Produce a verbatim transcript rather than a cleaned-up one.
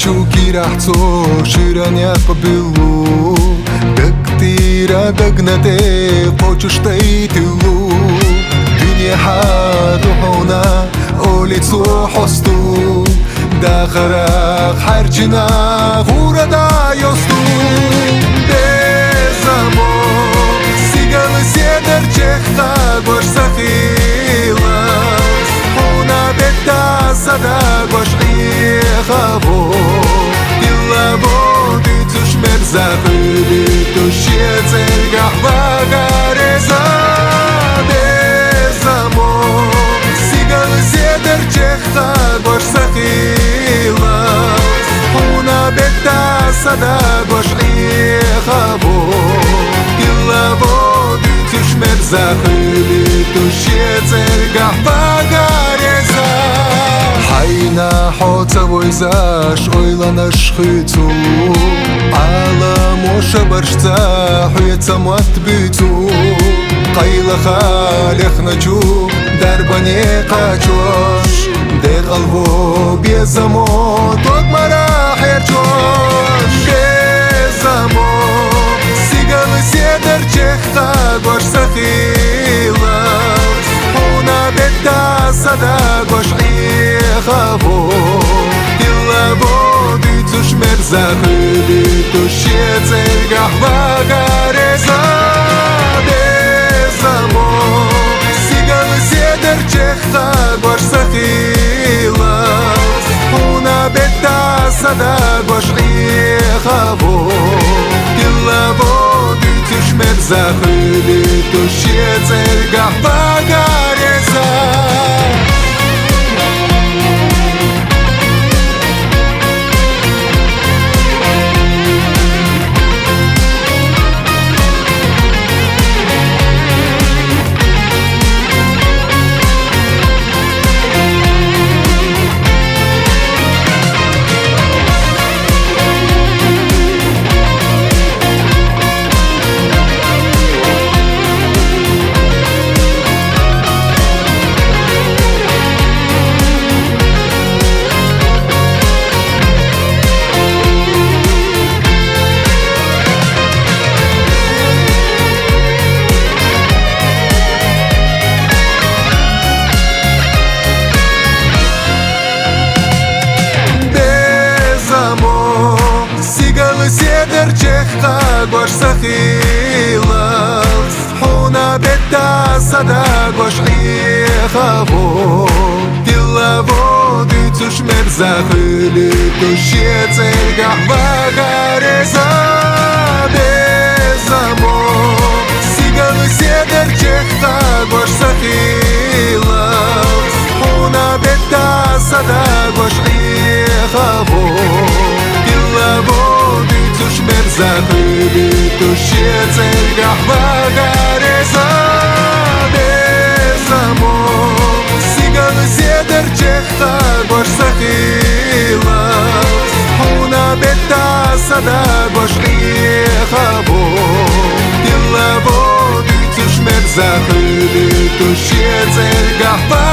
Шукирахцо шираня побилу Дактира дагнате почуштай тылу Дунья духона олицу хосту Дахарах харчина гурада йосту Безамо сигалы седер чехта гош сахилас Хуна бетта сада гош ихаво Дилаво дицуш мерзахыли тушецер гахвагареза Безамо сигалы седер чехта гош сахилас Хуна бетта сада гош ихаво Дилаво дицуш мерзахыли тушецер гахвагареза Хайна хоцавойзаш ойланаш хыцу Ала моша баршца хуеца матбицу Кайлаха лехначу дарбане качош Дехалво безамо тогмара херчош Безамо сигалы седер чехта гош сахилас Хуна бетта сада гош ихаво Дилаво дицуш мерзахыли тушецер гахвагареза Безамо сигалы седер чехта гош сахилас Хуна бетта сада гош ихаво Дилаво дицуш мерзахыли тушецер гахвагареза Седер чехта гош сахилас Хуна бетта сада гош ихаво Дилаво дицуш мерзахыли тушецер гахвагареза Безамо сигалы седер чехта гош сахилас Хуна бетта сада гош ихаво Дилаво дицуш мерзахыли тушецер гахвагареза Безамо сигалы седер чехта гош сахилас Хуна бетта сада гош ихаво Дилаво дицуш мерзахыли тушецер гахвагареза